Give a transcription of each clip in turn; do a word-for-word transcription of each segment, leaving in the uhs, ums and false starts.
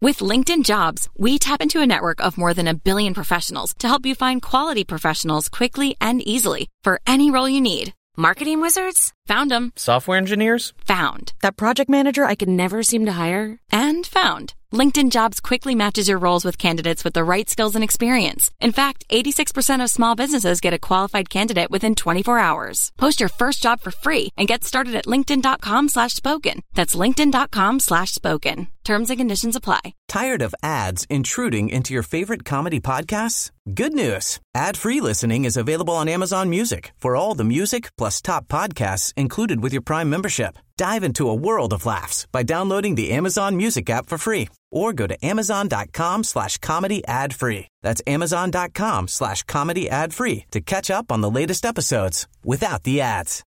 With LinkedIn Jobs, we tap into a network of more than a billion professionals to help you find quality professionals quickly and easily for any role you need. Marketing wizards? Found them. Software engineers? Found. That project manager I could never seem to hire? And found. LinkedIn Jobs quickly matches your roles with candidates with the right skills and experience. In fact, eighty-six percent of small businesses get a qualified candidate within twenty-four hours. Post your first job for free and get started at linkedin.com slash spoken. That's linkedin.com slash spoken. Terms and conditions apply. Tired of ads intruding into your favorite comedy podcasts? Good news. Ad-free listening is available on Amazon Music for all the music plus top podcasts included with your Prime membership. Dive into a world of laughs by downloading the Amazon Music app for free or go to amazon.com slash comedy ad free. That's amazon.com slash comedy ad free to catch up on the latest episodes without the ads.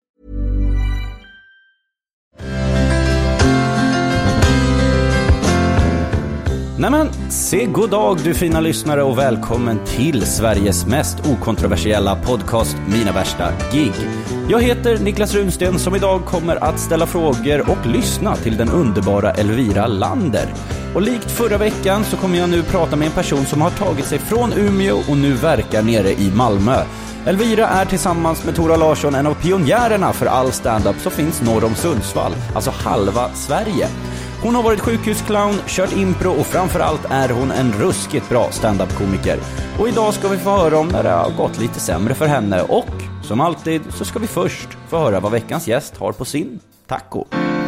Nämen, se god dag du fina lyssnare och välkommen till Sveriges mest okontroversiella podcast, Mina värsta gig. Jag heter Niklas Runsten som idag kommer att ställa frågor och lyssna till den underbara Elvira Lander. Och likt förra veckan så kommer jag nu prata med en person som har tagit sig från Umeå och nu verkar nere i Malmö. Elvira är tillsammans med Tora Larsson en av pionjärerna för all stand-up som finns norr om Sundsvall, alltså halva Sverige. Hon har varit sjukhusclown, kört impro och framförallt är hon en ruskigt bra stand-up-komiker. Och idag ska vi få höra om när det har gått lite sämre för henne. Och som alltid så ska vi först få höra vad veckans gäst har på sin taco.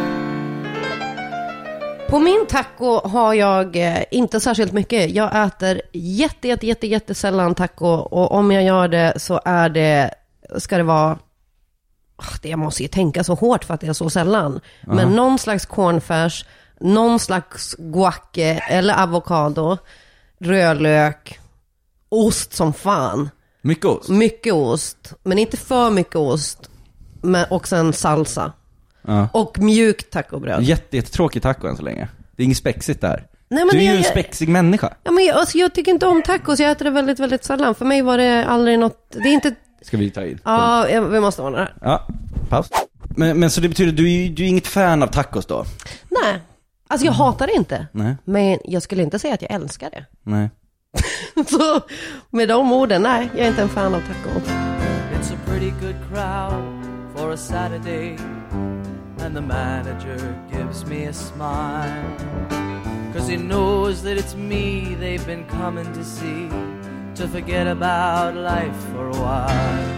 På min taco har jag eh, inte särskilt mycket. Jag äter jätte, jätte, jätte, jätte sällan taco. Och om jag gör det så är det, ska det vara... Det jag måste ju tänka så hårt för att det är så sällan. Uh-huh. Men någon slags cornfärs, någon slags guacke eller avokado, rödlök, ost som fan. Mycket ost? Mycket ost, men inte för mycket ost. Men också en salsa. Uh-huh. Och mjukt tacobröd. Jätte, jättetråkig taco än så länge. Det är inget spexigt där. Nej, men du är jag, ju en spexig människa. Ja, men jag, alltså, jag tycker inte om tacos, jag äter det väldigt, väldigt sällan. För mig var det aldrig något, det är inte... Ska vi ta in? Ja, jag, vi måste ordna det här. Ja, paus. Men, men så det betyder, du är, du är inget fan av tacos då? Nej, alltså jag hatar det inte. Nej. Men jag skulle inte säga att jag älskar det. Nej. Så med de orden, nej, jag är inte en fan av taco. It's a pretty good crowd for a Saturday, and the manager gives me a smile, 'cause he knows that it's me they've been coming to see, to forget about life for a while.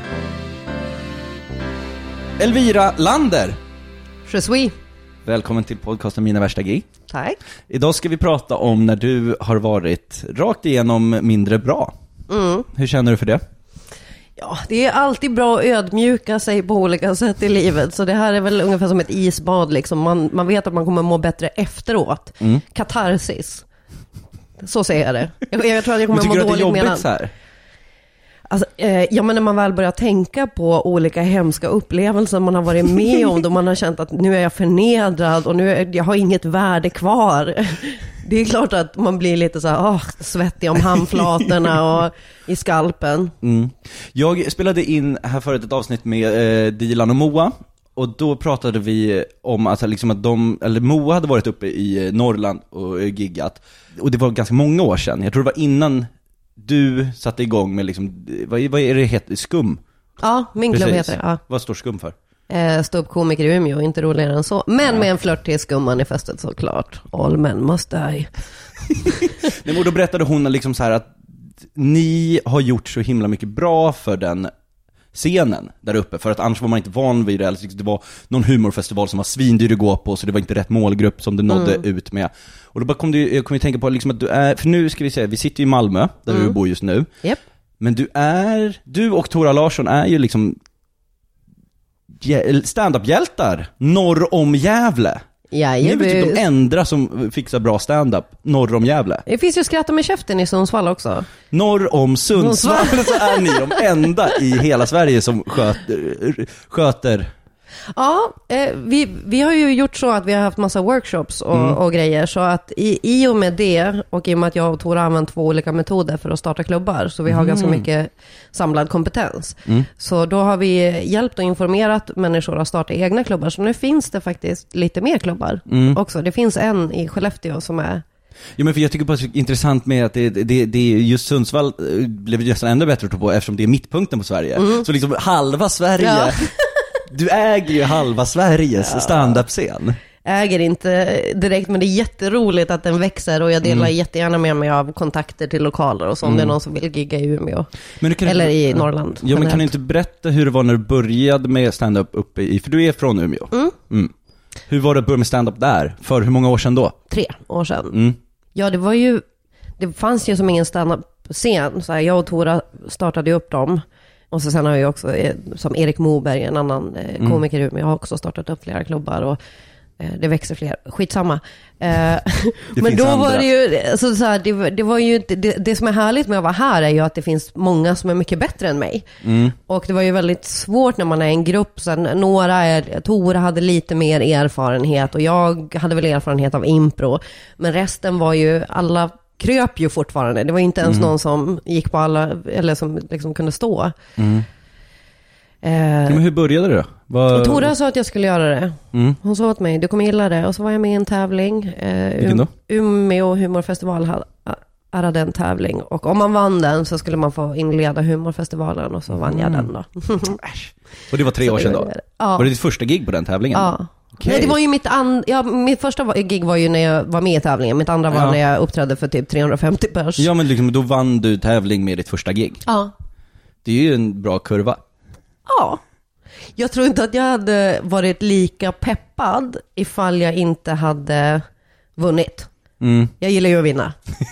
Elvira Lander. Je suis. Välkommen till podcasten Mina värsta gig. Tack. Idag ska vi prata om när du har varit rakt igenom mindre bra. Mm. Hur känner du för det? Ja, det är alltid bra att ödmjuka sig på olika sätt i livet. Så det här är väl ungefär som ett isbad liksom. Man, man vet att man kommer må bättre efteråt. Mm. Katarsis. Så säger jag det. Jag, jag tror att jag kommer må dåligt med den. Så här? Alltså, eh, ja, men när man väl börjar tänka på olika hemska upplevelser man har varit med om, då man har känt att nu är jag förnedrad och nu är, jag har inget värde kvar. Det är klart att man blir lite så här, åh, svettig om handflatorna och i skalpen. Mm. Jag spelade in här förut ett avsnitt med eh, Dilan och Moa. Och då pratade vi om att, liksom att de, eller Moa hade varit uppe i Norrland och giggat. Och det var ganska många år sedan. Jag tror det var innan du satte igång med liksom, vad, vad är det heter? Skum? Ja, min klubb heter det. Ja. Vad står Skum för? Eh, Ståuppkomiker i Umeå, inte roligare än så. Men ja. Med en flört till Skummanifestet såklart. All men must die. Nej, och då berättade hon liksom så här att ni har gjort så himla mycket bra för den scenen där uppe, för att annars var man inte van vid det. Det var någon humorfestival som var svindyr att gå på, så det var inte rätt målgrupp som du nådde mm. ut med. Och då bara kom du, jag kom ju tänka på liksom att du är, för nu ska vi säga, vi sitter i Malmö där mm. du bor just nu. Yep. Men du är, du och Tora Larsson är ju liksom stand-up-hjältar norr om Gävle. Ja, ni är typ de enda som fixar bra stand-up norr om Gävle. Det finns ju Skratta med käften i Sundsvall också. Norr om Sundsvall så är ni de enda i hela Sverige som sköter, sköter. Ja, eh, vi, vi har ju gjort så att vi har haft massa workshops och, mm. och grejer. Så att i, i och med det, och i och med att jag och Tora har använt två olika metoder för att starta klubbar, så vi har mm. ganska mycket samlad kompetens. Mm. Så då har vi hjälpt och informerat människor att starta egna klubbar. Så nu finns det faktiskt lite mer klubbar mm. också. Det finns en i Skellefteå som är Jo, men för jag tycker bara det är intressant med att det, det, det just Sundsvall blev ju nästan ännu bättre på eftersom det är mittpunkten på Sverige. Mm. Så liksom halva Sverige, ja. Du äger ju halva Sveriges ja. stand-up-scen. Äger inte direkt, men det är jätteroligt att den växer och jag delar mm. jättegärna med mig av kontakter till lokaler och så om mm. det är någon som vill gigga i Umeå. Men du kan eller inte, i Norrland. Ja, men kan du inte berätta hur det var när du började med stand-up uppe i, för du är från Umeå. Mm. Mm. Hur var det att börja med stand-up där? För hur många år sedan då? Tre år sedan. Mm. Ja, det var ju, det fanns ju som ingen stand-up-scen. Så här, jag och Tora startade upp dem. Och så sen har jag också, som Erik Moberg, en annan mm. komiker i Umeå, jag har också startat upp flera klubbar och det växer fler, skitsamma. Men då andra. Var det ju alltså, så här, det, det var ju det, det som är härligt med att vara här är ju att det finns många som är mycket bättre än mig. Mm. Och det var ju väldigt svårt när man är en grupp. Sen några är, Tora hade lite mer erfarenhet och jag hade väl erfarenhet av impro. Men resten var ju, alla kröp ju fortfarande. Det var inte ens mm. någon som gick på alla, eller som liksom kunde stå. Mm. Ja, men hur började det då? Var... Tora sa att jag skulle göra det. Mm. Hon sa åt mig, du kommer gilla det. Och så var jag med i en tävling. Eh, Vilken då? Umeå humorfestival hade en tävling. Och om man vann den så skulle man få inleda humorfestivalen. Och så vann jag den då. Och det var tre år sedan då? Ja. Var det ditt första gig på den tävlingen? Ja. Okay. Nej, det var ju mitt, and- ja, mitt första gig var ju när jag var med i tävlingen. Mitt andra var ja. när jag uppträdde för typ trehundrafemtio pers. Ja, men liksom, då vann du tävling med ditt första gig. Ja. Det är ju en bra kurva. Ja, jag tror inte att jag hade varit lika peppad ifall jag inte hade vunnit. Mm. Jag gillar ju att vinna.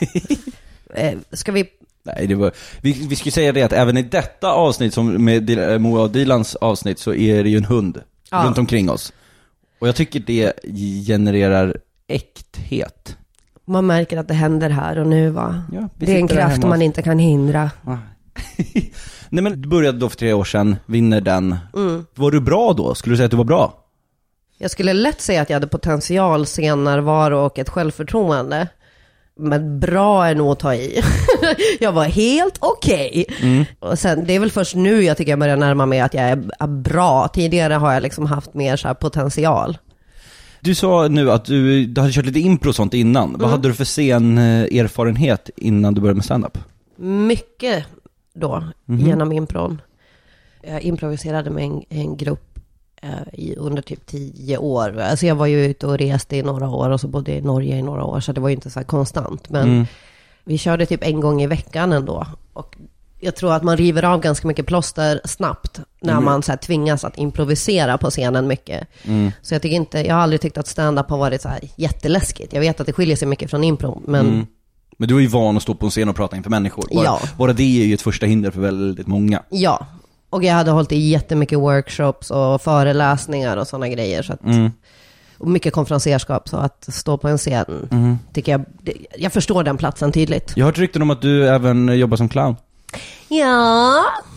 Ska vi... Nej, det var... vi, vi skulle säga det att även i detta avsnitt som med Moa och Dilans avsnitt så är det ju en hund ja. runt omkring oss. Och jag tycker det genererar äkthet. Man märker att det händer här och nu, va? Ja, det är en kraft man inte kan hindra. Ah. Nej, men du började då för tre år sedan, vinner den. Mm. Var du bra då? Skulle du säga att du var bra? Jag skulle lätt säga att jag hade potential, scenärvaro och ett självförtroende. Men bra är nog att ta i. Jag var helt okej. Okay. Mm. Och sen, det är väl först nu jag tycker jag börjar närma mig att jag är bra. Tidigare har jag liksom haft mer så här potential. Du sa nu att du, du hade kört lite impro och sånt innan. Mm. Vad hade du för scenerfarenhet innan du började med stand-up? Mycket då, mm-hmm. genom impron. Jag improviserade med en, en grupp eh, i, under typ tio år. Alltså jag var ju ute och reste i några år och så bodde i Norge i några år, så det var ju inte så här konstant. Men mm. vi körde typ en gång i veckan ändå. Och jag tror att man river av ganska mycket plåster snabbt när mm. man så här tvingas att improvisera på scenen mycket. Mm. Så jag tycker inte, jag har aldrig tyckt att stand-up har varit så här jätteläskigt. Jag vet att det skiljer sig mycket från impro, men... Mm. Men du är ju van att stå på en scen och prata inför människor. Bara, ja. bara det är ju ett första hinder för väldigt många. Ja, och jag hade hållit i jättemycket workshops och föreläsningar och sådana grejer. Så att, mm. och mycket konferenserskap, så att stå på en scen mm. tycker jag, jag förstår den platsen tydligt. Jag har hört rykten om att du även jobbar som clown. Ja,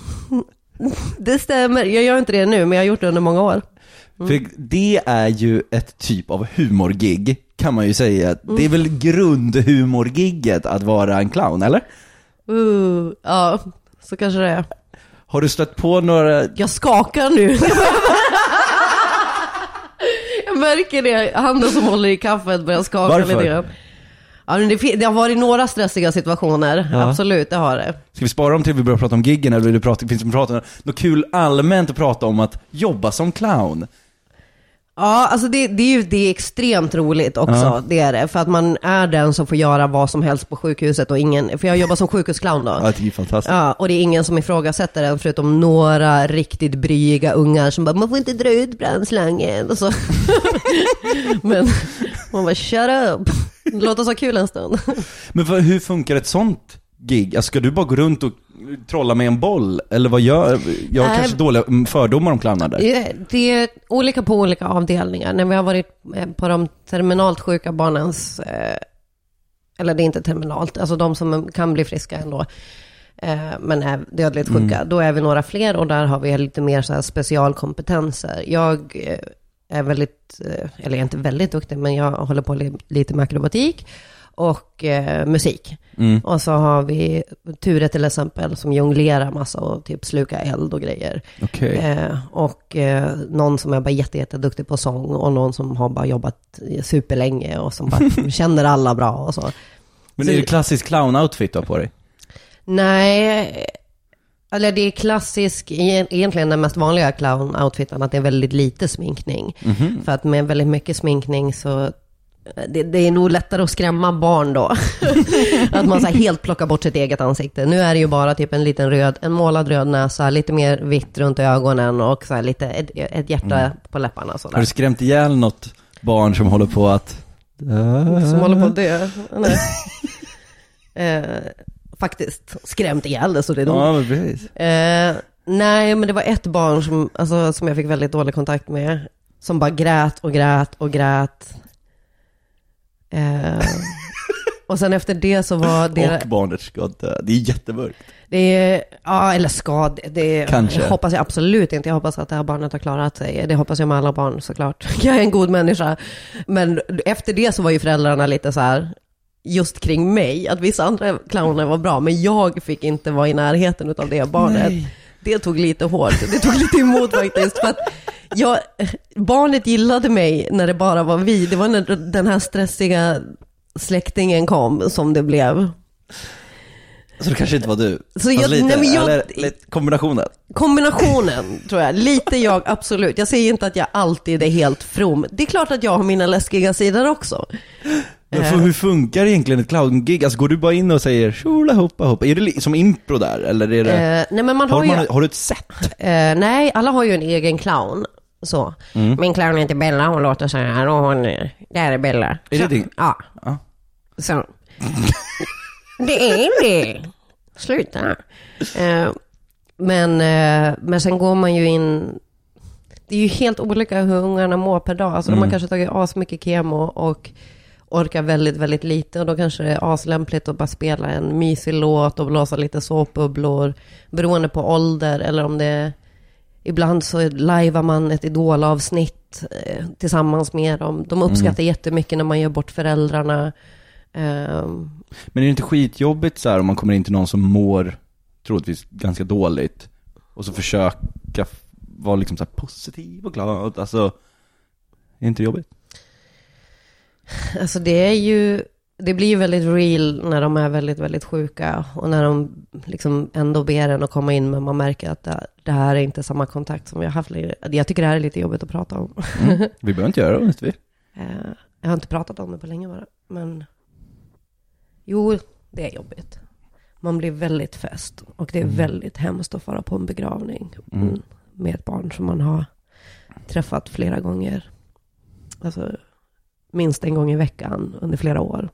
det stämmer. Jag gör inte det nu, men jag har gjort det under många år. Mm. För det är ju ett typ av humorgig, kan man ju säga. Mm. Det är väl grundhumorgigget att vara en clown, eller? Uh, ja, så kanske det är. Har du stött på några... Jag skakar nu. Jag märker det. Handen som håller i kaffet börjar skaka. Varför? Lite grann. Ja, men det, det har varit några stressiga situationer. Ja. Absolut, det har det. Ska vi spara dem till vi börjar prata om giggen? Eller vill du prata, finns det prata, något kul allmänt att prata om att jobba som clown? Ja, alltså det, det är ju det är extremt roligt också, ja. Det är det. För att man är den som får göra vad som helst på sjukhuset och ingen, för jag jobbar som sjukhusclown då. Ja, det är fantastiskt. Ja, och det är ingen som ifrågasätter den förutom några riktigt bryiga ungar som bara, man får inte dra ut brandslangen och så. Men man bara, shut up. Låt oss ha kul en stund. Men för, hur funkar ett sånt gig? Alltså, ska du bara gå runt och trolla med en boll? Eller vad gör... Jag har äh, kanske dåliga fördomar om clownar där. Det, det är olika på olika avdelningar. När vi har varit på de terminalt sjuka barnens... Eh, eller det är inte terminalt. Alltså de som kan bli friska ändå. Eh, men är dödligt sjuka. Mm. Då är vi några fler och där har vi lite mer så här specialkompetenser. Jag... Eh, är väldigt, eller jag är inte väldigt duktig, men jag håller på lite med akrobatik och eh, musik. Mm. Och så har vi Ture till exempel som jonglerar massa och typ sluka eld och grejer. Okay. Eh, och eh, någon som är bara jätte, jätte duktig på sång och någon som har bara jobbat superlänge och som bara känner alla bra och så. Men så, är det klassisk clown-outfit då på dig? Nej, eller det är klassisk, egentligen den mest vanliga clown-outfiten att det är väldigt lite sminkning. Mm-hmm. För att med väldigt mycket sminkning så det, det är nog lättare att skrämma barn då. Att man så här helt plockar bort sitt eget ansikte. Nu är det ju bara typ en liten röd, en målad röd näsa, lite mer vitt runt ögonen och så här lite ett, ett hjärta mm. på läpparna. Så där. Har du skrämt ihjäl något barn som håller på att... Som håller på att dö? Nej. eh, faktiskt skrämt ihjäl det så det är ja, men precis. Eh, nej, men det var ett barn som, alltså, som jag fick väldigt dålig kontakt med. Som bara grät och grät och grät. Eh, och sen efter det så var det... Och barnet ska dö. Det är jättemörkt. Det är, ja, eller ska det är, kanske. Jag hoppas jag absolut inte. Jag hoppas att det här barnet har klarat sig. Det hoppas jag med alla barn såklart. Jag är en god människa. Men efter det så var ju föräldrarna lite så här... just kring mig, att vissa andra clowner var bra, men jag fick inte vara i närheten av det barnet. Nej. Det tog lite hårt, det tog lite emot faktiskt, för att jag, barnet gillade mig när det bara var vi. Det var när den här stressiga släktingen kom som det blev. Så det kanske inte var du? Så jag, lite, nej, men jag, eller lite kombinationen? Kombinationen, tror jag. Lite jag, absolut. Jag säger inte att jag alltid är helt from. Det är klart att jag har mina läskiga sidor också. Men för hur funkar egentligen ett clown-gig? Alltså går du bara in och säger tjola hoppa hoppa? Är det som impro där? Eller är det... Eh, nej, men man har, har, ju... man, har du ett sätt? Eh, nej, alla har ju en egen clown. Så. Mm. Min clown heter Bella, hon låter så här. Och hon, det här är Bella. Är så, det det? Ja. ja. Så. Det är det. Sluta. Eh, men, eh, men sen går man ju in... Det är ju helt olika hur ungarna mår per dag. Alltså mm. de har kanske tagit as mycket kemo och orkar väldigt, väldigt lite. Och då kanske det är aslämpligt att bara spela en mysig låt och blåsa lite såpbubblor. Beroende på ålder. Eller om det är... Ibland så livear man ett idolavsnitt eh, tillsammans med dem. De uppskattar mm. jättemycket när man gör bort föräldrarna. Um, Men är det inte skitjobbigt så här om man kommer in till någon som mår troligtvis ganska dåligt och så försöka vara liksom så här positiv och glad? Alltså, är det inte jobbigt? Alltså det är ju, det blir ju väldigt real när de är väldigt, väldigt sjuka och när de liksom ändå ber en att komma in, men man märker att det, det här är inte samma kontakt som jag har haft. Jag tycker det här är lite jobbigt att prata om. Mm. Vi behöver inte göra det, vet vi. Jag har inte pratat om det på länge bara, men jo, det är jobbigt. Man blir väldigt fäst och det är mm. väldigt hemskt att fara på en begravning mm. med ett barn som man har träffat flera gånger. Alltså minst en gång i veckan under flera år.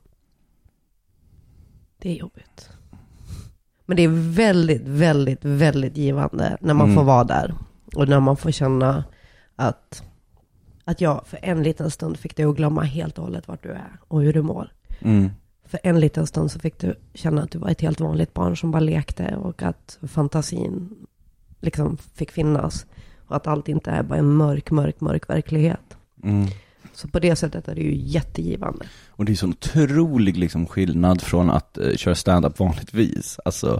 Det är jobbigt. Men det är väldigt, väldigt, väldigt givande när man mm. får vara där. Och när man får känna att, att jag för en liten stund fick dig att glömma helt och hållet vart du är och hur du mår. Mm. För en liten stund så fick du känna att du var ett helt vanligt barn som bara lekte och att fantasin liksom fick finnas. Och att allt inte är bara en mörk, mörk, mörk verklighet. Mm. Så på det sättet är det ju jättegivande. Och det är så otrolig liksom skillnad från att uh, köra stand-up vanligtvis. Alltså,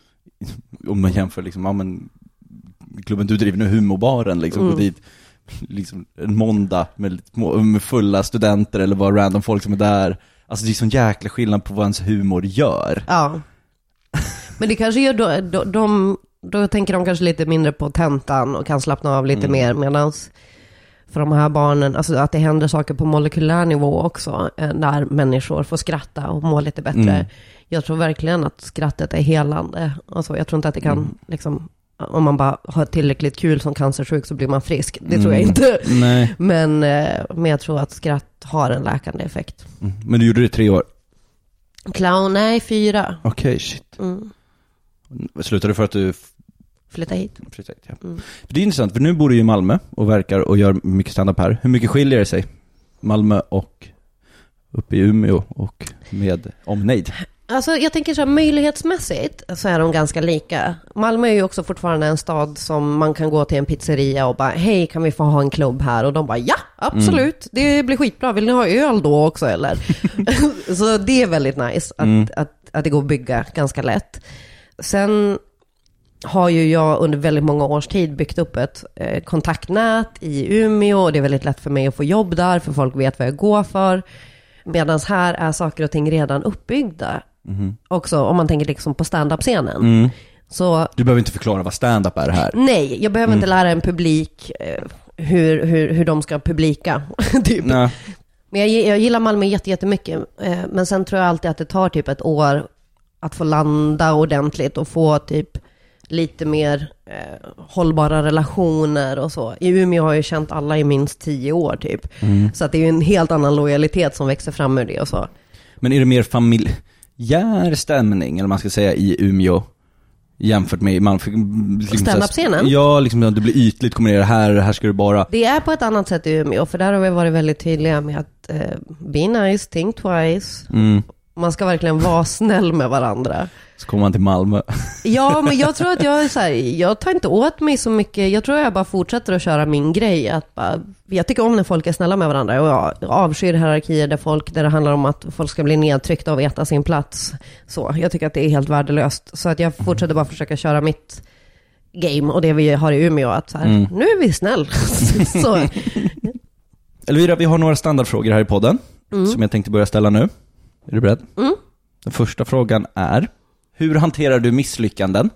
om man jämför liksom, ja men klubben du driver nu, humorbaren, liksom, mm. gå dit liksom en måndag med, med fulla studenter eller bara random folk som är där. Alltså det är sån jäkla skillnad på vad ens humor gör. Ja. Men det kanske gör då, då, de, då tänker de kanske lite mindre på tentan och kan slappna av lite mm. mer, medans för de här barnen, alltså att det händer saker på molekylär nivå också, när människor får skratta och må lite bättre. Mm. Jag tror verkligen att skrattet är helande. Alltså jag tror inte att det kan mm. liksom, om man bara har tillräckligt kul som cancersjuk så blir man frisk. Det mm. tror jag inte. Nej. Men, men jag tror att skratt har en läkande effekt. Mm. Men du gjorde det i tre år? Clown, nej, fyra. Okej, okay, shit. Mm. Slutade du för att du flytta hit? Flytta hit, ja. Mm. För det är intressant, för nu bor du i Malmö och verkar och gör mycket stand-up här. Hur mycket skiljer det sig? Malmö och uppe i Umeå och med omnejd? Alltså jag tänker så här, möjlighetsmässigt så är de ganska lika. Malmö är ju också fortfarande en stad som man kan gå till en pizzeria och bara, hej, kan vi få ha en klubb här? Och de bara, ja, absolut, mm. det blir skitbra. Vill ni ha öl då också eller? Så det är väldigt nice att, mm. att, att, att det går att bygga ganska lätt. Sen har ju jag under väldigt många års tid byggt upp ett eh, kontaktnät i Umeå, och det är väldigt lätt för mig att få jobb där, för folk vet vad jag går för. Medan här är saker och ting redan uppbyggda. Mm. Också om man tänker liksom på stand-up-scenen. Mm. Så, du behöver inte förklara vad stand-up är här. Nej, jag behöver mm. inte lära en publik eh, hur, hur, hur de ska publika. Typ. Nej. Men jag, jag gillar Malmö jättemycket. Eh, men sen tror jag alltid att det tar typ ett år att få landa ordentligt och få typ lite mer eh, hållbara relationer och så. I Umeå har jag känt alla i minst tio år typ. Mm. Så att det är ju en helt annan lojalitet som växer fram ur det och så. Men är det mer familjär stämning, eller man ska säga, i Umeå jämfört med man liksom, stand-up-scenen? Ja, liksom det blir ytligt, kommer det här, här ska du bara... Det är på ett annat sätt i Umeå, för där har vi varit väldigt tydliga med att eh, be nice, think twice. Mm. Man ska verkligen vara snäll med varandra. Så kommer man till Malmö. Ja, men jag tror att jag är så här, jag tar inte åt mig så mycket. Jag tror jag bara fortsätter att köra min grej. Att bara, jag tycker om när folk är snälla med varandra. Och jag avskyr hierarkier där, folk, där det handlar om att folk ska bli nedtryckta och veta sin plats. Så jag tycker att det är helt värdelöst. Så att jag fortsätter bara försöka köra mitt game och det vi har i Umeå. Att så här, mm. nu är vi snäll. Så. Elvira, vi har några standardfrågor här i podden mm. som jag tänkte börja ställa nu. Är du beredd? Mm. Den första frågan är: hur hanterar du misslyckanden?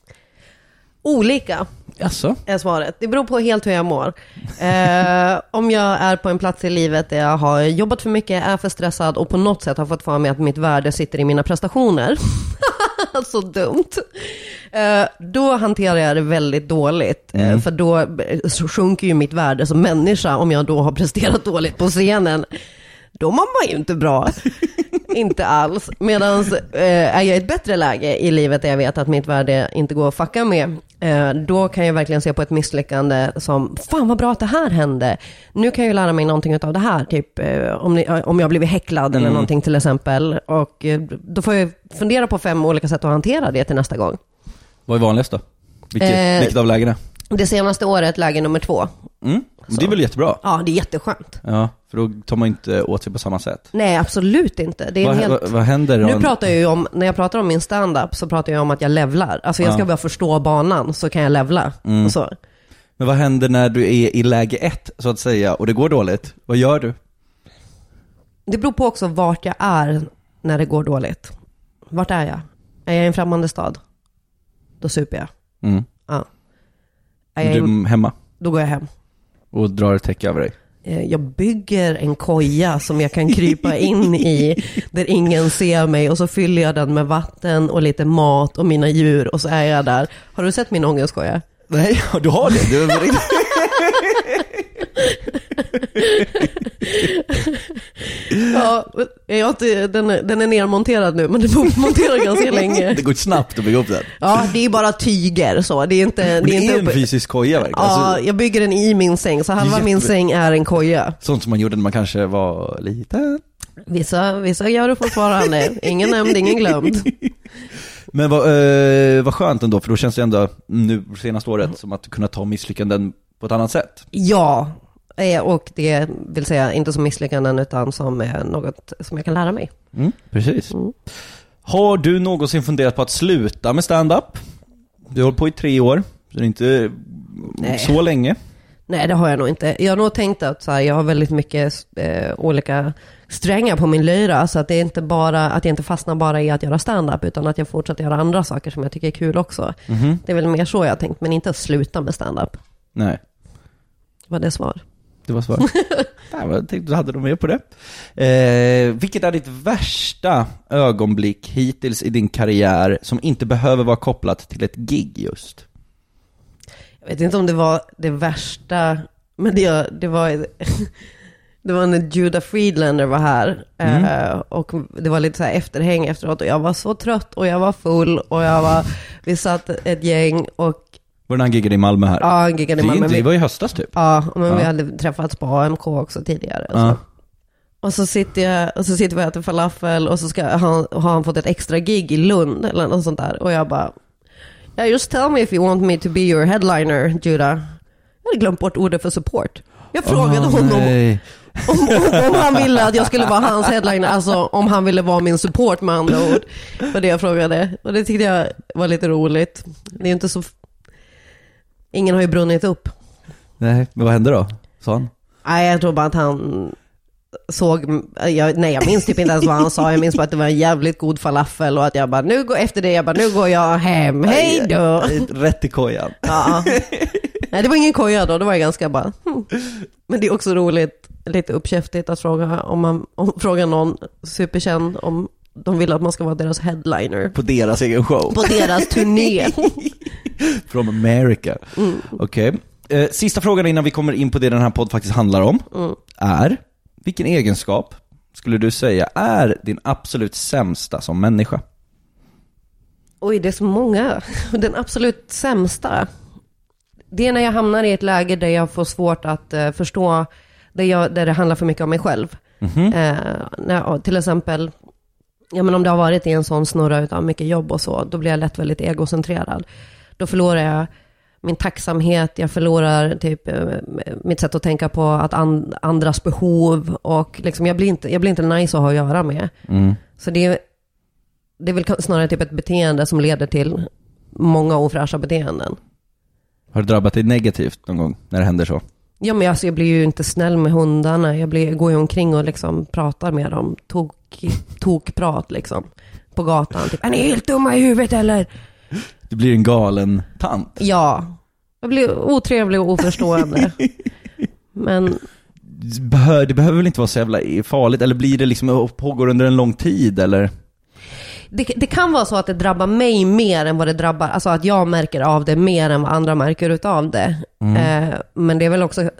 Olika. Jaså? Är svaret. Det beror på helt hur jag mår. eh, om jag är på en plats i livet där jag har jobbat för mycket, är för stressad och på något sätt har fått för mig att mitt värde sitter i mina prestationer. Så dumt. Eh, då hanterar jag det väldigt dåligt. Mm. Eh, för då sjunker ju mitt värde som människa om jag då har presterat dåligt på scenen. Då mår man ju inte bra. Inte alls. Medan eh, är jag i ett bättre läge i livet där jag vet att mitt värde inte går att fucka med, eh, då kan jag verkligen se på ett misslyckande som, fan vad bra att det här hände. Nu kan jag lära mig någonting av det här. Typ eh, om, ni, om jag blivit häcklad mm. eller någonting till exempel. Och eh, då får jag fundera på fem olika sätt att hantera det till nästa gång. Vad är vanligast då? Vilket, eh, vilket av lägena? Det senaste året, läge nummer två. Mm. Det är väl jättebra? Ja, det är jätteskönt. Ja, för då tar man inte åt sig på samma sätt. Nej, absolut inte. Det är vad, helt... vad, vad händer då? Nu pratar jag ju om, när jag pratar om min stand-up så pratar jag om att jag levlar. Alltså jag ska ja. bara förstå banan så kan jag levla. Mm. Och så. Men vad händer när du är i läge ett så att säga och det går dåligt? Vad gör du? Det beror på också vart jag är när det går dåligt. Vart är jag? Är jag i en främmande stad? Då super jag. Mm. Ja. Är jag du i... hemma? Då går jag hem. Och drar ett täcke över dig? Jag bygger en koja som jag kan krypa in i där ingen ser mig, och så fyller jag den med vatten och lite mat och mina djur, och så är jag där. Har du sett min ångestkoja? Nej, du har det. Du är riktigt... Ja, jag inte, den, är, den är nermonterad nu, men den får montera ganska länge. Det går snabbt att bygga upp den. Ja, det är bara tyger så. Det är inte, det är, det är inte en upp... fysisk koja verkligen. Ja, alltså, jag bygger den i min säng, så halva jätte... min säng är en koja. Sånt som man gjorde när man kanske var liten. Vissa, vissa gör det fortfarande. Ingen nämnd, ingen glömd. Men vad, eh, vad skönt ändå, för då känns det ändå nu senaste året som att kunna ta misslyckanden på ett annat sätt. Ja, och det vill säga inte som misslyckanden utan som något som jag kan lära mig. Mm, precis. Mm. Har du någonsin funderat på att sluta med stand-up? Du har hållit på i tre år, så det är inte Nej. så länge. Nej, det har jag nog inte. Jag har nog tänkt att så här, jag har väldigt mycket eh, olika strängar på min lyra, så att det är inte bara att jag inte fastnar bara i att göra stand-up, utan att jag fortsätter göra andra saker som jag tycker är kul också. Mm-hmm. Det är väl mer så jag har tänkt, men inte att sluta med stand-up. Nej. Var det svar? Det var svar. Jag tänkte du hade de med på det. Eh, vilket är ditt värsta ögonblick hittills i din karriär som inte behöver vara kopplat till ett gig just? Jag vet inte om det var det värsta, men det, det var det var när Judah Friedlander var här. Mm. eh, och det var lite så här efterhäng efteråt, och jag var så trött och jag var full och jag var, vi satt ett gäng och var det han giggade i Malmö här? Ja, han giggade i Malmö. Det var i höstas typ. Ja, men ja. vi hade träffats på A M K också tidigare. Ja. Och så sitter jag och så sitter vi och äter falafel och så ska han, har han fått ett extra gig i Lund eller något sånt där. Och jag bara, yeah, just tell me if you want me to be your headliner, Judah. Jag hade glömt bort ordet för support. Jag frågade oh, honom om, om, om han ville att jag skulle vara hans headliner. Alltså om han ville vara min support med andra ord. Var det jag frågade. Och det tyckte jag var lite roligt. Det är inte så... Ingen har ju brunnit upp. Nej, men vad hände då? Sa han? Nej, jag tror bara att han såg... Jag, nej, jag minns typ inte ens vad han sa. Jag minns bara att det var en jävligt god falafel. Och att jag bara, nu går efter det, jag bara, nu går jag hem. Hej då! Rätt i kojan. Ja. Nej, det var ingen koja då. Det var ganska bara... Hmm. Men det är också roligt, lite uppkäftigt att fråga om man om, fråga någon superkänd om de vill att man ska vara deras headliner. På deras egen show. På deras turné. From America. Mm. Okej. Okay. Eh, sista frågan innan vi kommer in på det den här podd faktiskt handlar om mm. är, vilken egenskap skulle du säga är din absolut sämsta som människa? Oj, det är så många. Den absolut sämsta... Det är när jag hamnar i ett läge där jag får svårt att uh, förstå där, jag, där det handlar för mycket om mig själv. Mm-hmm. Uh, när, till exempel, ja, men om det har varit i en sån snurra utav mycket jobb och så, då blir jag lätt väldigt egocentrerad. Då förlorar jag min tacksamhet, jag förlorar typ uh, mitt sätt att tänka på att and, andras behov och liksom, jag, blir inte, jag blir inte nice att ha att göra med. Mm. Så det, det är väl snarare typ ett beteende som leder till många ofräscha beteenden. Har du drabbat dig negativt någon gång när det händer så? Ja, men alltså, jag blir ju inte snäll med hundarna. Jag blir, går ju omkring och liksom pratar med dem. Tok, tokprat liksom. På gatan. Typ, är ni helt dumma i huvudet eller? Du blir en galen tant. Ja. Jag blir otrevlig och oförstående. Men... Det behöver väl inte vara så jävla farligt? Eller blir det liksom pågår under en lång tid eller... Det, det kan vara så att det drabbar mig mer än vad det drabbar, alltså att jag märker av det mer än vad andra märker utav det. Mm. Eh, men det är väl också,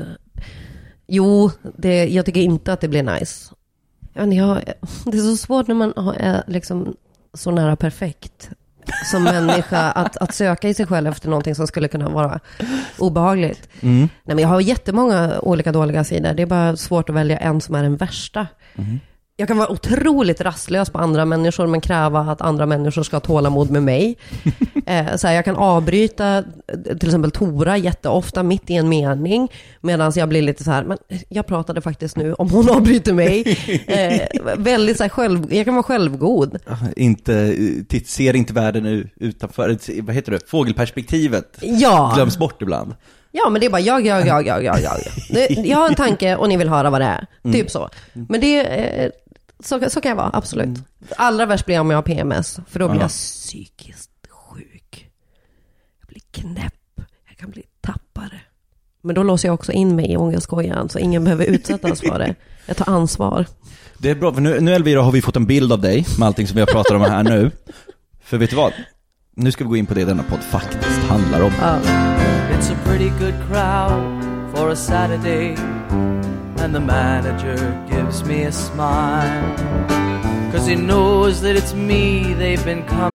jo, det, jag tycker inte att det blir nice. Jag, jag, det är så svårt när man är liksom så nära perfekt som människa att, att söka i sig själv efter någonting som skulle kunna vara obehagligt. Mm. Nej, men jag har jättemånga olika dåliga sidor. Det är bara svårt att välja en som är den värsta. Mm. Jag kan vara otroligt rastlös på andra människor men kräva att andra människor ska ha tålamod med mig. eh, så här, jag kan avbryta till exempel Tora jätteofta mitt i en mening medan jag blir lite så här, men jag pratade faktiskt nu om hon avbryter mig. Eh, väldigt så här, själv, jag kan vara självgod. Inte, ser inte världen utanför, vad heter det, fågelperspektivet ja. glöms bort ibland. Ja, men det är bara jag, jag, jag, jag, jag, jag. Jag har en tanke och ni vill höra vad det är. Mm. Typ så. Men det är, så, så kan jag vara, absolut. Mm. Allra värst blir jag om jag har P M S. För då blir Aha. jag psykiskt sjuk. Jag blir knäpp. Jag kan bli tappare. Men då låser jag också in mig i ångestskojan. Så ingen behöver utsättas för det. Jag tar ansvar. Det är bra, för nu, nu Elvira har vi fått en bild av dig med allting som vi har pratat om här nu. För vet du vad? Nu ska vi gå in på det denna podd faktiskt handlar om. Ja. It's a pretty good crowd for a Saturday, and the manager gives me a smile, 'cause he knows that it's me they've been coming.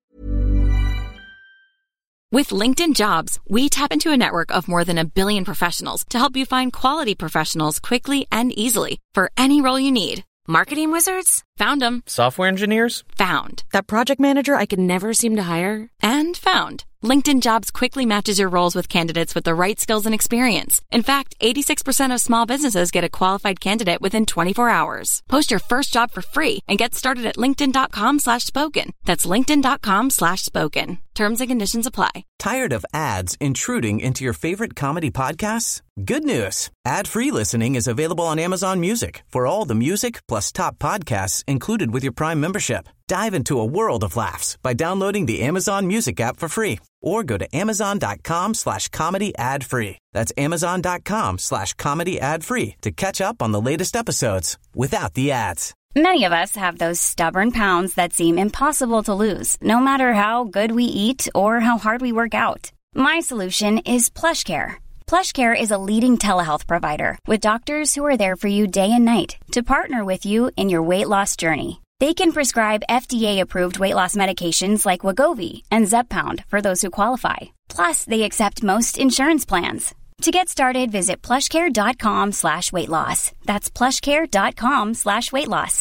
With LinkedIn Jobs, we tap into a network of more than a billion professionals to help you find quality professionals quickly and easily for any role you need. Marketing wizards? Found them. Software engineers? Found. That project manager I could never seem to hire? And found. LinkedIn Jobs quickly matches your roles with candidates with the right skills and experience. In fact, eighty-six percent of small businesses get a qualified candidate within twenty-four hours. Post your first job for free and get started at linkedin.com slash spoken. That's linkedin.com slash spoken. Terms and conditions apply. Tired of ads intruding into your favorite comedy podcasts? Good news. Ad-free listening is available on Amazon Music for all the music plus top podcasts included with your Prime membership. Dive into a world of laughs by downloading the Amazon Music app for free or go to amazon.com slash comedy ad free. That's amazon.com slash comedy ad free to catch up on the latest episodes without the ads. Many of us have those stubborn pounds that seem impossible to lose, no matter how good we eat or how hard we work out. My solution is PlushCare. PlushCare is a leading telehealth provider with doctors who are there for you day and night to partner with you in your weight loss journey. They can prescribe F D A-approved weight loss medications like Wegovy and Zepbound for those who qualify. Plus, they accept most insurance plans. To get started, visit plushcare.com slash weight loss. That's plushcare.com slash weight loss.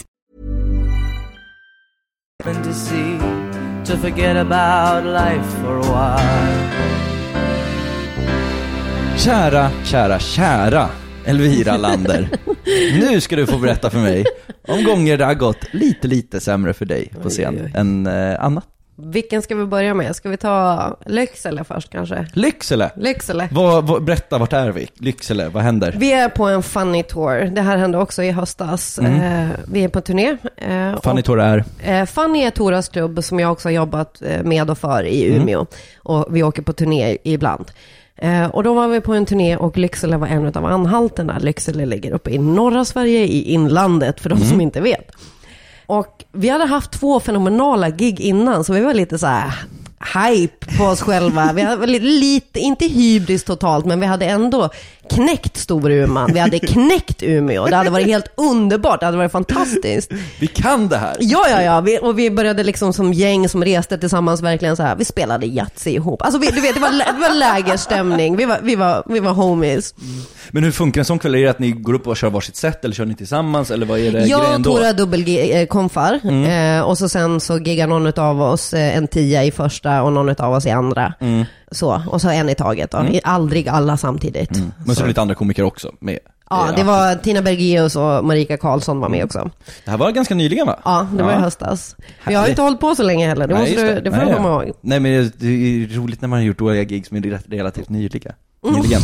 To see, to forget about life for a while. Kära, kära, kära Elvira Lander. Nu ska du få berätta för mig om gånger det har gått lite, lite sämre för dig på scen oj, oj. än eh, annat. Vilken ska vi börja med? Ska vi ta Lycksele först kanske? Lycksele? Lycksele. Vad, vad, berätta, vart är vi? Lycksele, vad händer? Vi är på en Funny Tour. Det här hände också i höstas. Mm. Eh, vi är på turné. Eh, Funny Tour är? Eh, Funny är Toras klubb som jag också har jobbat med och för i Umeå. Mm. Och vi åker på turné ibland. Eh, och då var vi på en turné och Lycksele var en av anhalterna. Lycksele ligger uppe i norra Sverige i inlandet för de mm. som inte vet. Och vi hade haft två fenomenala gig innan så vi var lite så här hype på oss själva. Vi hade lite, lite inte hybris totalt, men vi hade ändå knäckt Storuman. Vi hade knäckt Umeå. Det hade varit helt underbart. Det hade varit fantastiskt. Vi kan det här. Ja, ja, ja. Vi, och vi började liksom som gäng som reste tillsammans verkligen så här. Vi spelade Yatzy ihop. Alltså vi, du vet, det var, det var lägerstämning. Vi var, vi var, vi var homies. Mm. Men hur funkar en sån kväll? Är det att ni går upp och kör varsitt sätt eller kör ni tillsammans? Eller vad är det jag grejen då? Jag och Tora dubbelkonfar. Mm. Eh, och så sen så giggar någon av oss eh, en tia i första och någon av oss i andra. Mm. Så, och så en i taget då. Mm. Aldrig alla samtidigt. Mm. Men så, så lite andra komiker också med. Ja, det var Tina Bergius och Marika Karlsson var med också. Det här var ganska nyligen, va? Ja, det var ja. i höstas. Vi har inte hållit på så länge heller. Det, Nej, måste det. Du, det får du komma ihåg. Nej, men det är roligt när man har gjort dåliga gigs som är relativt nyliga. Nyligen.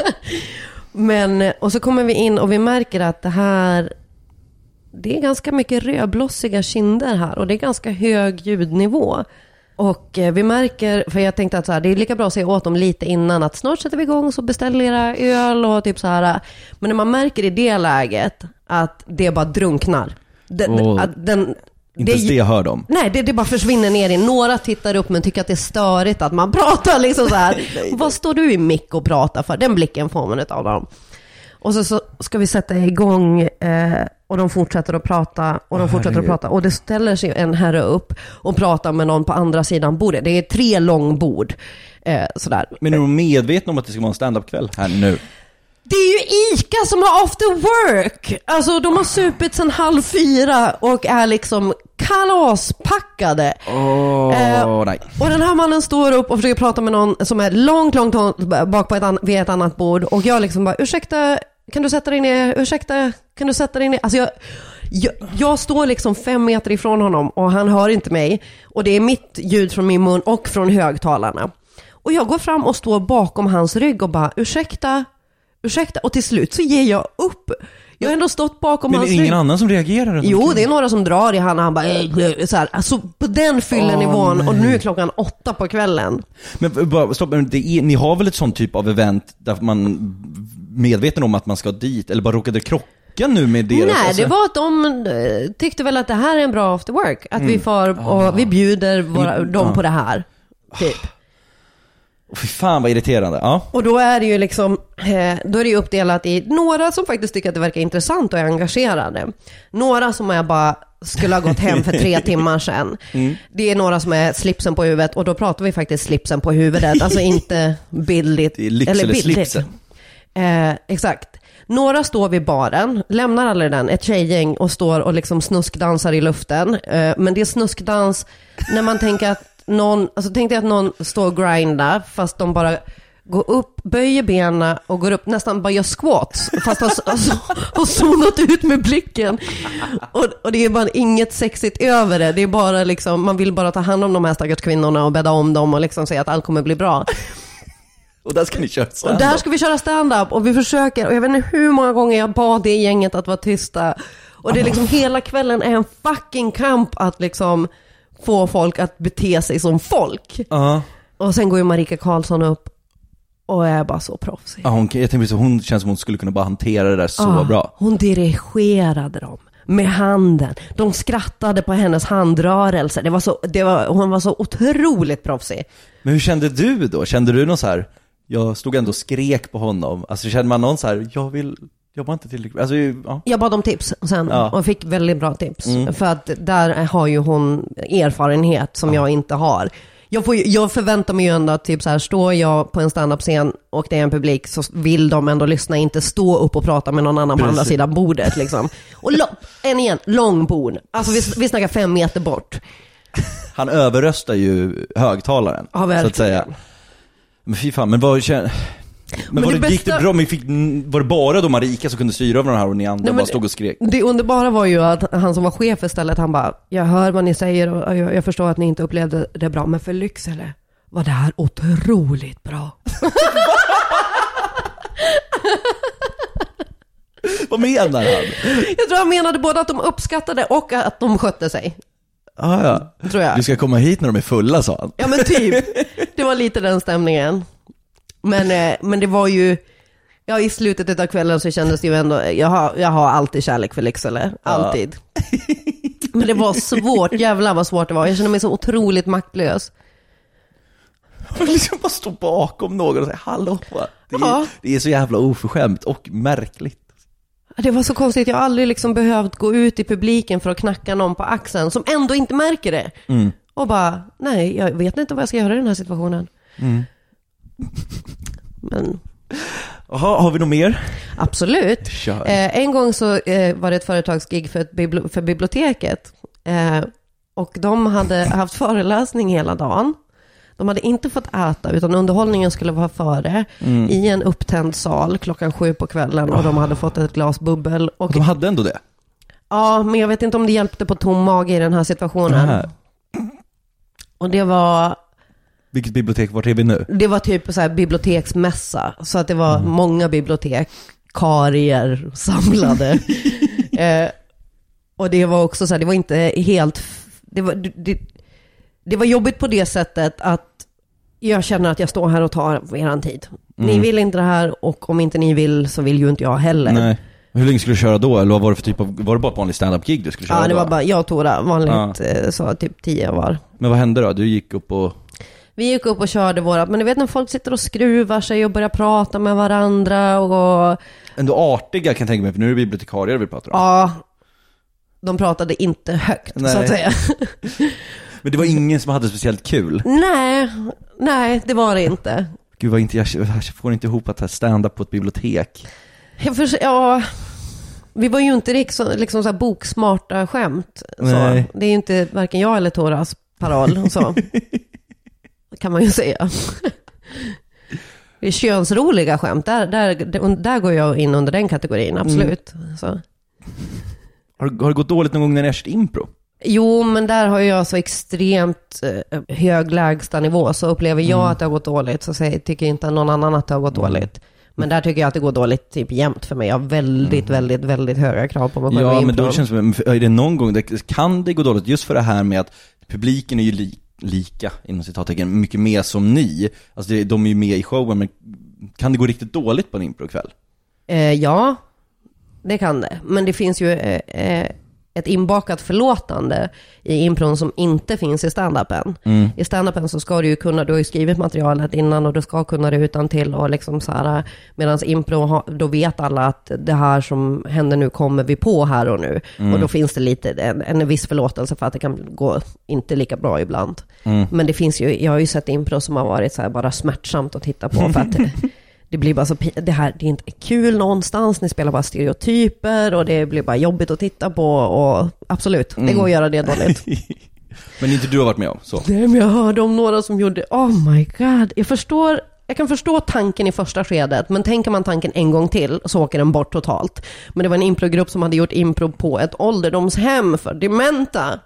Men, och så kommer vi in och vi märker att det här, det är ganska mycket rödblossiga kinder här och det är ganska hög ljudnivå. Och vi märker, för jag tänkte att så här, det är lika bra att säga åt dem lite innan att snart sätter vi igång så beställer era öl och typ så här. Men när man märker i det läget att det bara drunknar. Den, oh. att den, Inte det, det hör de. Nej, det, det bara försvinner ner i. Några tittar upp men tycker att det är störigt att man pratar liksom så här. Vad står du i mick och pratar för? Den blicken får man av dem. Och så, så ska vi sätta igång eh, och de fortsätter att prata och de oh, fortsätter herregud. att prata och det ställer sig en herre upp och pratar med någon på andra sidan bordet. Det är tre långbord eh, sådär. Men är de medvetna om att det ska vara en stand-up-kväll här nu? Det är ju Ica som har after work. Alltså de har supit sedan halv fyra och är liksom kalaspackade. Oh, eh, nej. Och den här mannen står upp och försöker prata med någon som är långt, långt, långt bak på ett, an- vid ett annat bord. Och jag liksom bara, ursäkta, kan du sätta dig ner? Ursäkta, kan du sätta dig ner? Alltså jag, jag, jag står liksom fem meter ifrån honom och han hör inte mig. Och det är mitt ljud från min mun och från högtalarna. Och jag går fram och står bakom hans rygg och bara, ursäkta, ursäkta. Och till slut så ger jag upp. Jag har ändå stått bakom hans rygg. Men det är ingen annan som reagerar? Jo, det är några som drar i han och han bara äh, så här. Alltså på den fyllenivån. Oh, och nu är klockan åtta på kvällen. Men bara, stopp, det är, ni har väl ett sånt typ av event där man medveten om att man ska dit eller bara råkade krocka nu med det? Nej, alltså? Det var att de tyckte väl att det här är en bra after work. Att mm. vi får och ah. vi bjuder våra, Men, dem ah. på det här. Typ. Oh, fy fan vad irriterande. Ja. Och då är det ju liksom eh, då är det ju uppdelat i några som faktiskt tycker att det verkar intressant och är engagerade. Några som är bara skulle ha gått hem för tre timmar sedan. Mm. Det är några som är slipsen på huvudet och då pratar vi faktiskt slipsen på huvudet. Alltså inte bildligt. Det är Lycksele eller bildligt. Slipsen. Eh, exakt. Några står vid baren, lämnar aldrig den, ett tjejgäng och står och liksom snuskdansar i luften. Eh, men det är snuskdans när man tänker att någon, alltså tänkte jag att någon står och grindar fast de bara går upp, böjer benen och går upp, nästan bara gör squats fast har, alltså, har zonat ut med blicken och, och det är bara inget sexigt över det, det är bara liksom, man vill bara ta hand om de här stackars kvinnorna och bädda om dem och liksom säga att allt kommer bli bra. Och där ska ni köra stand-up. Och där ska vi köra stand-up och vi försöker, och jag vet inte hur många gånger jag bad det gänget att vara tysta och det är liksom hela kvällen är en fucking kamp att liksom få folk att bete sig som folk. Uh-huh. Och sen går ju Marika Karlsson upp och är bara så proffsig. Ja, hon, jag tänkte så hon känns som hon skulle kunna bara hantera det där så uh, bra. Hon dirigerade dem med handen. De skrattade på hennes handrörelser. Det var så, det var, hon var så otroligt proffsig. Men hur kände du då? Kände du någon så här, jag stod ändå och skrek på honom. Alltså kände man någon så här, jag vill... Jag var inte tillräckligt. Alltså, ja. Jag bad om tips sen ja. och fick väldigt bra tips. Mm. För att där har ju hon erfarenhet som ja. jag inte har. Jag, får, jag förväntar mig ju ändå att typ så här, står jag på en stand-up-scen och det är en publik så vill de ändå lyssna, inte stå upp och prata med någon annan Precis. På andra sidan bordet liksom. Och lo- en igen, långbord. Alltså vi, vi snackar fem meter bort. Han överröstar ju högtalaren, ja, så att säga. Men fy fan, men vad känner... Men, men var det, det bästa... gick det bra? Men fick, var det bara de Marika som kunde styra över den här och ni andra Nej, bara stod och skrek? Det underbara var ju att han som var chef istället, han bara, jag hör vad ni säger och jag, jag förstår att ni inte upplevde det bra, men för Lycksele var det här otroligt bra. Vad menar han? Jag tror han menade både att de uppskattade och att de skötte sig. Ah, ja. Tror jag. Du ska komma hit när de är fulla, sa han. Ja men typ, det var lite den stämningen. Men, men det var ju, ja, i slutet av kvällen så kändes det ju ändå, jag har, jag har alltid kärlek för Lycksele, alltid. Ja. Men det var svårt, jävlar vad svårt det var. Jag kände mig så otroligt maktlös. Man liksom bara stå bakom någon och säga hallå. Det är, ja. det är så jävla oförskämt och märkligt. Det var så konstigt, jag har aldrig liksom behövt gå ut i publiken för att knacka någon på axeln som ändå inte märker det. Mm. Och bara, nej, jag vet inte vad jag ska göra i den här situationen. Mm. Men... Aha, har vi något mer? Absolut. Eh, en gång så eh, var det ett företagsgig för, ett bibli- för biblioteket. Eh, och de hade haft föreläsning hela dagen. De hade inte fått äta, utan underhållningen skulle vara före mm. i en upptänd sal klockan sju på kvällen. Och de hade fått ett glas bubbel. Och de hade ändå det? Ja, men jag vet inte om det hjälpte på tom mage i den här situationen. Aha. Och det var... Vilket bibliotek var det vi nu? Det var typ så här biblioteksmässa. Så att det var mm. många bibliotekarier samlade. eh, och det var också så här, det var inte helt... Det var, det, det var jobbigt på det sättet att jag känner att jag står här och tar eran tid. Mm. Ni vill inte det här, och om inte ni vill så vill ju inte jag heller. Nej. Hur länge skulle du köra då? Eller vad var det för typ av, var det bara ett vanligt stand-up-gig du skulle köra? Ja, det då? var bara jag och Tora, vanligt, ja. Så typ tio var. Men vad hände då? Du gick upp och... Vi gick upp och körde våra, men du vet när folk sitter och skruvar sig och börjar prata med varandra och... Ändå artiga kan jag tänka mig, för nu är det bibliotekarier vi pratar om. Ja, de pratade inte högt, nej. Så att säga. Men det var ingen som hade speciellt kul? Nej, nej, det var det inte. Gud, vad inte, jag, jag får inte ihop att stand-up på ett bibliotek. Jag för, ja, vi var ju inte liksom, liksom så här boksmarta skämt. Så. Det är ju inte varken jag eller Toras parol. Så. Kan man ju säga. Det är könsroliga skämt. Där, där, där går jag in under den kategorin, absolut. Mm. Så. Har, har det gått dåligt någon gång när ni har kört impro? Jo, men där har jag så extremt eh, hög lägsta nivå. Så upplever jag mm. att det har gått dåligt, så säger, tycker inte någon annan att det har gått mm. dåligt. Men där tycker jag att det går dåligt typ jämt för mig. Jag har väldigt, mm. väldigt, väldigt höga krav på mig själv. Ja, men då känns det som, är det någon gång, det, kan det gå dåligt just för det här med att publiken är ju li, lika, inom citattecken, mycket mer som ni. Alltså det, de är ju med i showen, men kan det gå riktigt dåligt på en improkväll? Eh, ja, det kan det. Men det finns ju... Eh, eh, ett inbakat förlåtande i impron som inte finns i stand-upen. Mm. I stand-upen så ska du ju kunna, du har ju skrivit materialet innan och du ska kunna det utan till och liksom så här, medans impro, då vet alla att det här som händer nu kommer vi på här och nu. Mm. Och då finns det lite, en, en viss förlåtelse för att det kan gå inte lika bra ibland. Mm. Men det finns ju, jag har ju sett impro som har varit så här bara smärtsamt att titta på för att det blir bara så, det här, det är inte kul någonstans, ni spelar bara stereotyper och det blir bara jobbigt att titta på och absolut, det går att göra det dåligt. Men inte du har varit med om så? Nej, men jag hörde om några som gjorde, oh my god, jag förstår, jag kan förstå tanken i första skedet, men tänker man tanken en gång till så åker den bort totalt. Men det var en improgrupp som hade gjort impro på ett ålderdomshem för dementa.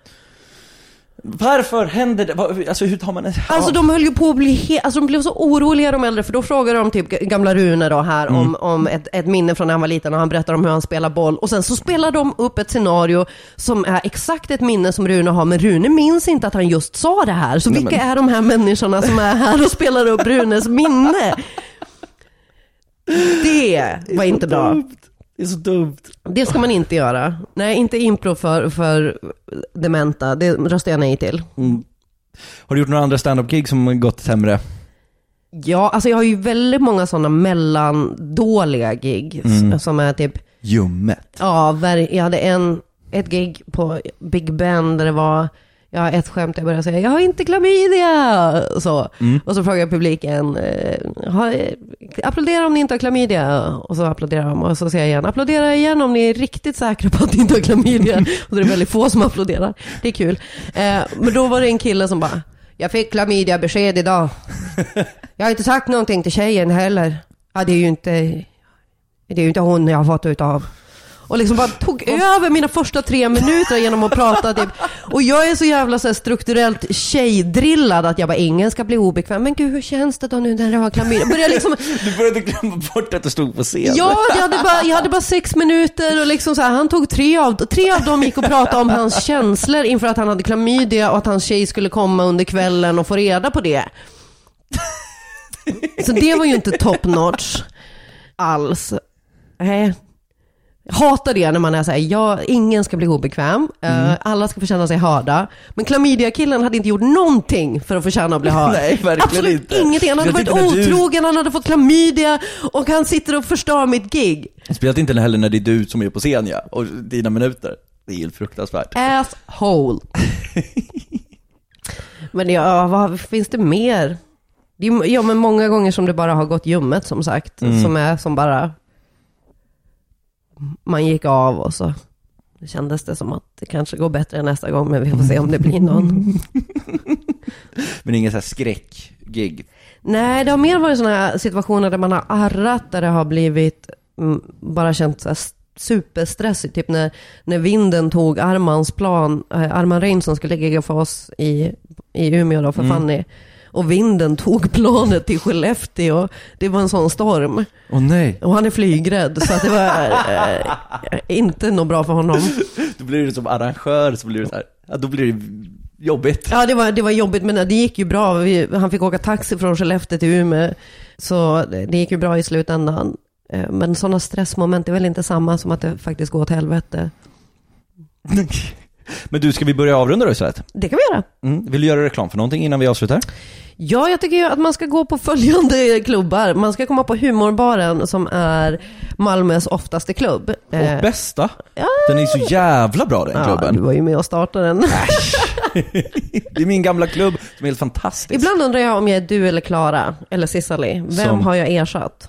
Varför händer det? Alltså hur tar man en... Alltså de höll ju på att bli he... alltså de blev så oroliga de äldre, för då frågade de typ gamla Rune då här mm. om, om ett, ett minne från när han var liten och han berättar om hur han spelar boll och sen så spelar de upp ett scenario som är exakt ett minne som Rune har, men Rune minns inte att han just sa det här. Så vilka Nej, men... är de här människorna som är här och spelar upp Runes minne? Det var inte bra. Det är så dumt. Det ska man inte göra. Nej, inte impro för, för dementa. Det röstar jag nej till. Mm. Har du gjort några andra stand-up-gig som gått sämre? Ja, alltså jag har ju väldigt många sådana mellandåliga gig mm. som är typ... Ljummet. Ja, jag hade en, ett gig på Big Ben där det var... jag har ett skämt jag börjar säga, jag har inte klamydia. Så. Mm. Och så frågar jag publiken, har, applådera om ni inte har klamydia. Och så applåderar de och så säger jag igen, applådera igen om ni är riktigt säkra på att ni inte har klamydia. Och det är väldigt få som applåderar. Det är kul. Eh, men då var det en kille som bara, jag fick klamydia besked idag. Jag har inte sagt någonting till tjejen heller. Ja, det är ju inte, det är ju inte hon jag har fått utav. Och liksom bara tog över mina första tre minuter genom att prata typ. Och jag är så jävla så här strukturellt tjejdrillad att jag bara, ingen ska bli obekväm. Men gud, hur känns det då nu när jag har klamydia? Började liksom... Du började glömma bort att du stod på scen. Ja, jag hade bara, jag hade bara sex minuter och liksom så här, han tog tre av, tre av dem gick och pratade om hans känslor inför att han hade klamydia och att hans tjej skulle komma under kvällen och få reda på det. Så det var ju inte top notch alls. Nej. Hatar det när man är så här, ja, ingen ska bli obekväm. Mm. Uh, alla ska få känna sig hörda. Men klamydia-killen hade inte gjort någonting för att få känna att bli hörd. Nej, verkligen absolut inte. Ingenting. Han hade varit otrogen, du... han hade fått klamydia och han sitter och förstör mitt gig. Spelat inte heller när det är du som är på scen, ja. Och dina minuter. Det är helt fruktansvärt. Asshole. Men ja, vad finns det mer? Det är, ja, men många gånger som det bara har gått ljummet, som sagt. Mm. Som är som bara... Man gick av och så kändes det som att det kanske går bättre nästa gång, men vi får se om det blir någon. Men ingen så här skräckgig? Nej, det har mer varit såna här situationer där man har arrat, där det har blivit mm, bara känt så här superstressigt. Typ när, när vinden tog Armans plan, äh, Arman Rein som skulle ligga för oss i, i Umeå då, för mm. Fanny. Och vinden tog planet till Skellefteå. Det var en sån storm. Åh oh, nej. Och han är flygrädd. Så att det var äh, inte något bra för honom. Då blir det som arrangör. Så blir det så här, ja, då blir det jobbigt. Ja, det var, det var jobbigt. Men det gick ju bra. Vi, han fick åka taxi från Skellefteå till Umeå. Så det gick ju bra i slutändan. Men sådana stressmoment är väl inte samma som att det faktiskt går åt helvete. Men du, ska vi börja avrunda då istället? Det kan vi göra. Mm. Vill du göra reklam för någonting innan vi avslutar? Ja, jag tycker ju att man ska gå på följande klubbar. Man ska komma på Humorbaren som är Malmös oftaste klubb. Och bästa? Ja. Den är så jävla bra, den klubben. Ja, du var ju med och startade den. Det är min gamla klubb som är helt fantastisk. Ibland undrar jag om jag är du eller Klara eller Sissali. Vem som... har jag ersatt?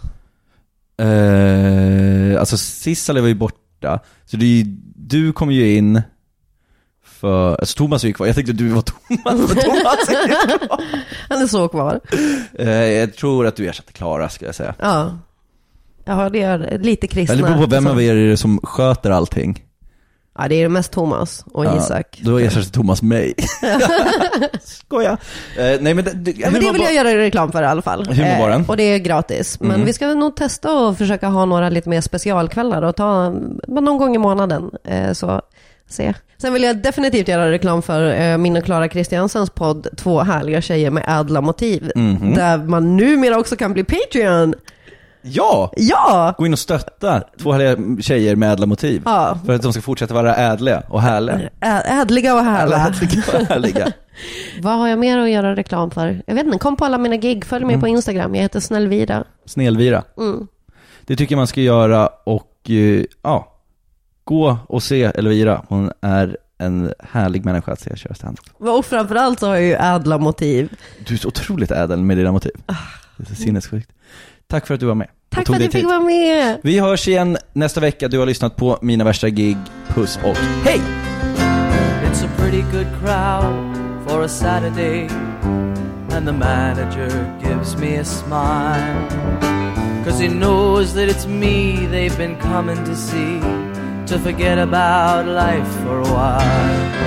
Uh, alltså Sissali var ju borta. Så det är, du kom ju in... För, alltså Thomas är ju kvar. Jag tänkte att du var Thomas, för Thomas är ju kvar. Han är så kvar. Uh, jag tror att du ersatte Klara, ska jag säga. Ja. Ja, det är lite kristna. Eller på vem av er är det som sköter allting? Ja, det är mest Thomas och ja, Isak. Då ersätter Thomas mig. Skoja. Uh, nej, men det, det, ja, men det vill jag göra reklam för i alla fall. Humorbaren. Uh, och det är gratis. Men mm. vi ska nog testa och försöka ha några lite mer specialkvällar och ta någon gång i månaden. Uh, så se. Sen vill jag definitivt göra reklam för uh, min och Clara Kristiansens podd Två härliga tjejer med ädla motiv. Mm-hmm. Där man numera också kan bli Patreon. Ja! Ja! Gå in och stötta två härliga tjejer med ädla motiv. Ja. För att de ska fortsätta vara ädliga och härliga. Ä- ädliga och härliga. Ädliga och härliga. Vad har jag mer att göra reklam för? Jag vet inte, kom på alla mina gig. Följ mig mm. på Instagram, jag heter Snällvira. Snällvira. Mm. Det tycker man ska göra. Och ja, gå och se Elvira. Hon är en härlig människa att se köra stand-up. Och framförallt så har jag ju ädla motiv. Du är så otroligt ädel med dina motiv. Det är så sinnessjukt. Tack för att du var med. Tack för att du fick vara med. Vi hörs igen nästa vecka. Du har lyssnat på Mina värsta gig. Puss och hej! It's a pretty good crowd for a Saturday, and the manager gives me a smile, 'cause he knows that it's me they've been coming to see, to forget about life for a while.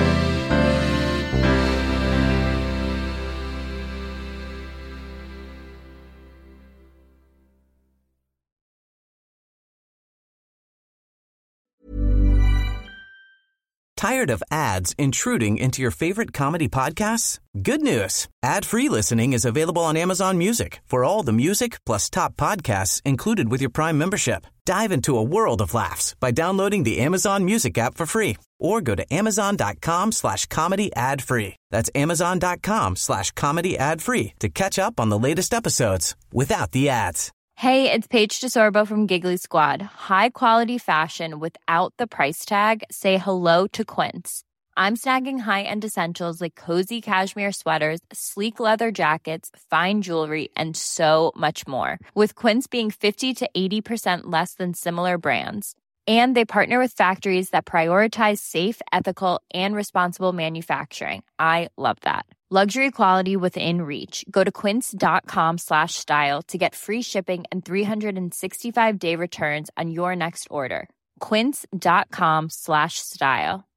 Tired of ads intruding into your favorite comedy podcasts? Good news. Ad-free listening is available on Amazon Music for all the music plus top podcasts included with your Prime membership. Dive into a world of laughs by downloading the Amazon Music app for free or go to amazon.com slash comedy ad free. That's amazon.com slash comedy ad free to catch up on the latest episodes without the ads. Hey, it's Paige DeSorbo from Giggly Squad. High quality fashion without the price tag. Say hello to Quince. I'm snagging high-end essentials like cozy cashmere sweaters, sleek leather jackets, fine jewelry, and so much more. With Quince being fifty to eighty percent less than similar brands. And they partner with factories that prioritize safe, ethical, and responsible manufacturing. I love that. Luxury quality within reach. Go to quince.com slash style to get free shipping and three sixty-five day returns on your next order. Quince.com slash style.